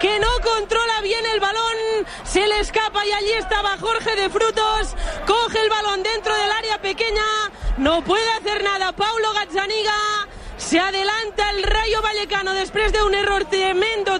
que no controla bien el balón, se le escapa y allí estaba Jorge de Frutos, coge el balón dentro del área pequeña, no puede hacer nada Paulo Gazzaniga. Se adelanta el Rayo Vallecano después de un error tremendo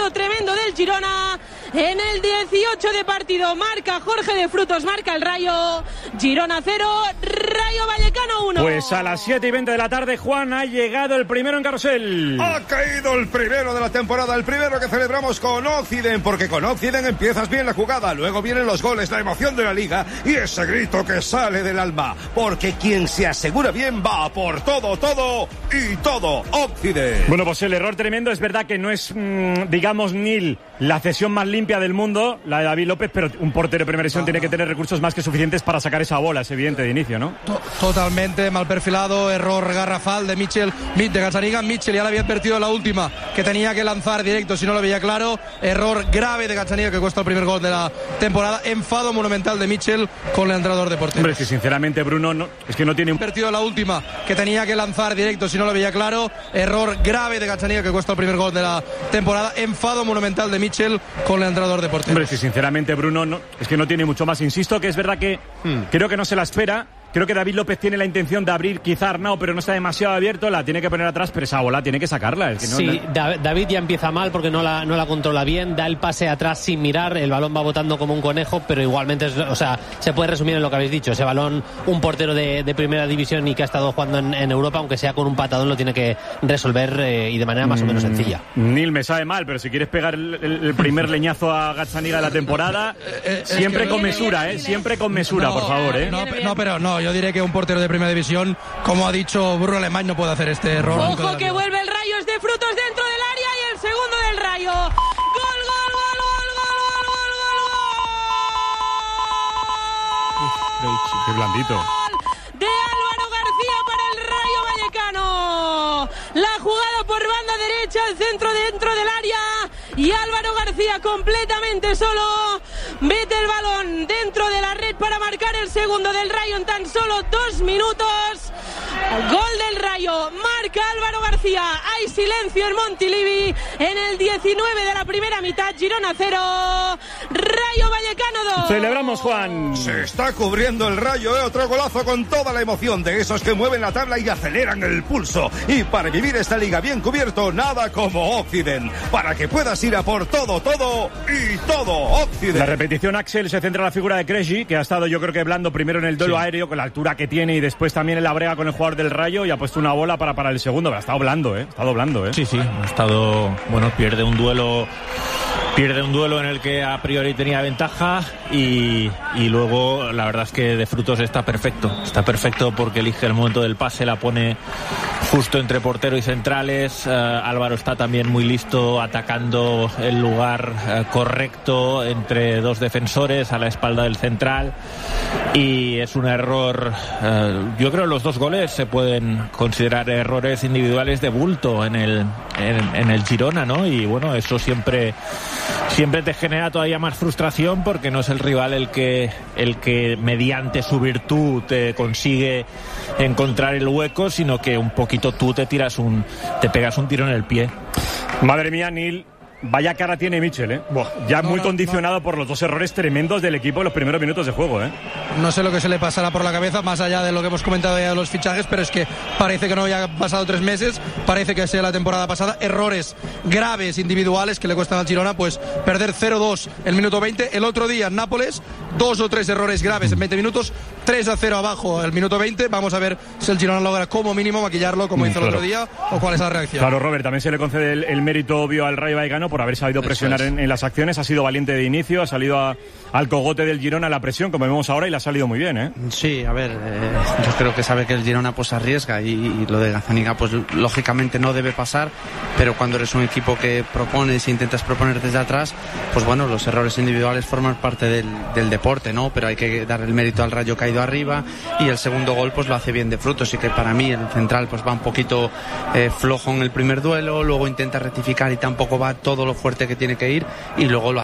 del Girona. En el 18 de partido marca Jorge de Frutos, marca el Rayo. Girona 0, Rayo Vallecano 1. Pues a las 7:20 de la tarde, Juan, ha llegado el primero en carrusel. Ha caído el primero de la temporada, el primero que celebramos con Occident, porque con Occident empiezas bien la jugada, luego vienen los goles, la emoción de la liga y ese grito que sale del alma, porque quien se asegura bien va por todo y todo, Occident. Bueno, pues el error tremendo, es verdad que no es, digamos, Nil, la cesión más limpia del mundo, la de David López, pero un portero de primera división tiene que tener recursos más que suficientes para sacar esa bola, es evidente de inicio, ¿no? Totalmente mal perfilado, error garrafal de Gazzaniga. Mitchell ya le había advertido en la última que tenía que lanzar directo si no lo veía claro, error grave de Gazzaniga que cuesta el primer gol de la temporada, enfado monumental de Mitchell con el entrenador de porteros. Hombre, si sinceramente Bruno es que no tiene advertido en la última que tenía que lanzar directo si no lo veía claro, error grave de Gazzaniga que cuesta el primer gol de la temporada, enfado monumental de Mitchell con el entrenador de porteros. Hombre, si sinceramente Bruno es que no tiene mucho más. Insisto que es verdad que creo que no se la espera. Creo que David López tiene la intención de abrir quizá Arnau, pero no está demasiado abierto, la tiene que poner atrás, pero esa bola tiene que sacarla. Es que sí, David ya empieza mal porque no la controla bien, da el pase atrás sin mirar, el balón va botando como un conejo, pero igualmente, se puede resumir en lo que habéis dicho, ese balón, un portero de primera división y que ha estado jugando en Europa, aunque sea con un patadón, lo tiene que resolver y de manera más o menos sencilla. Nil, me sabe mal, pero si quieres pegar el primer leñazo a Gazzaniga de la temporada, siempre con mesura, siempre con mesura, por favor. No, yo diré que un portero de primera división, como ha dicho Bruno Alemán, no puede hacer este error. Ojo que vuelve el Rayo, es de Frutos dentro del área y el segundo del Rayo. ¡Gol! ¡Qué blandito! De Álvaro García para el Rayo Vallecano. La jugada por banda derecha, el centro dentro del área y Álvaro García completamente solo mete el balón dentro de la red para marcar el segundo del Rayo en tan solo 2 minutos. Gol del Rayo, marca Álvaro García. Hay silencio en Montilivi en el 19 de la primera mitad. Girona 0, Rayo Vallecano 2. Celebramos, Juan. Se está cubriendo el Rayo, otro golazo con toda la emoción de esos que mueven la tabla y aceleran el pulso. Y para vivir esta liga bien cubierto, nada como Occident, para que puedas ir a por todo y todo, Occident. La repetición, Axel, se centra en la figura de Krejci, que ha estado, yo creo que blando primero en el duelo aéreo con la altura que tiene y después también en la brega con el jugador del Rayo y ha puesto una bola para el segundo, pero ha estado blando, ¿eh? Sí, ha estado, pierde un duelo en el que a priori tenía ventaja y luego la verdad es que de Frutos está perfecto porque elige el momento del pase, la pone justo entre portero y centrales. Álvaro está también muy listo atacando el lugar correcto entre dos defensores a la espalda del central y es un error, yo creo que los dos goles se pueden considerar errores individuales de bulto en el Girona, ¿no? Y bueno, eso siempre te genera todavía más frustración porque no es el rival el que mediante su virtud te consigue encontrar el hueco, sino que un poquito tú te pegas un tiro en el pie. Madre mía, Nil, vaya cara tiene Mitchell, muy condicionado por los dos errores tremendos del equipo en los primeros minutos de juego, No sé lo que se le pasará por la cabeza, más allá de lo que hemos comentado ya de los fichajes, pero es que parece que no haya pasado 3 meses, parece que sea la temporada pasada, errores graves individuales que le cuestan al Girona, pues perder 0-2 el minuto 20, el otro día en Nápoles, 2 o 3 errores graves en 20 minutos, 3-0 abajo el minuto 20, vamos a ver si el Girona logra como mínimo maquillarlo como hizo el otro día, o cuál es la reacción. Claro, Robert, también se le concede el mérito obvio al Rayo Vallecano por haber sabido presionar en las acciones, ha sido valiente de inicio, ha salido al cogote del Girona la presión, como vemos ahora, y le ha salido muy bien, Sí, a ver, yo creo que sabe que el Girona pues arriesga y lo de Gazzaniga pues lógicamente no debe pasar, pero cuando eres un equipo que propones e intentas proponer desde atrás, pues bueno, los errores individuales forman parte del deporte, ¿no? Pero hay que dar el mérito al Rayo que ha ido arriba y el segundo gol pues lo hace bien de Frutos, y que para mí el central pues va un poquito flojo en el primer duelo, luego intenta rectificar y tampoco va todo lo fuerte que tiene que ir y luego lo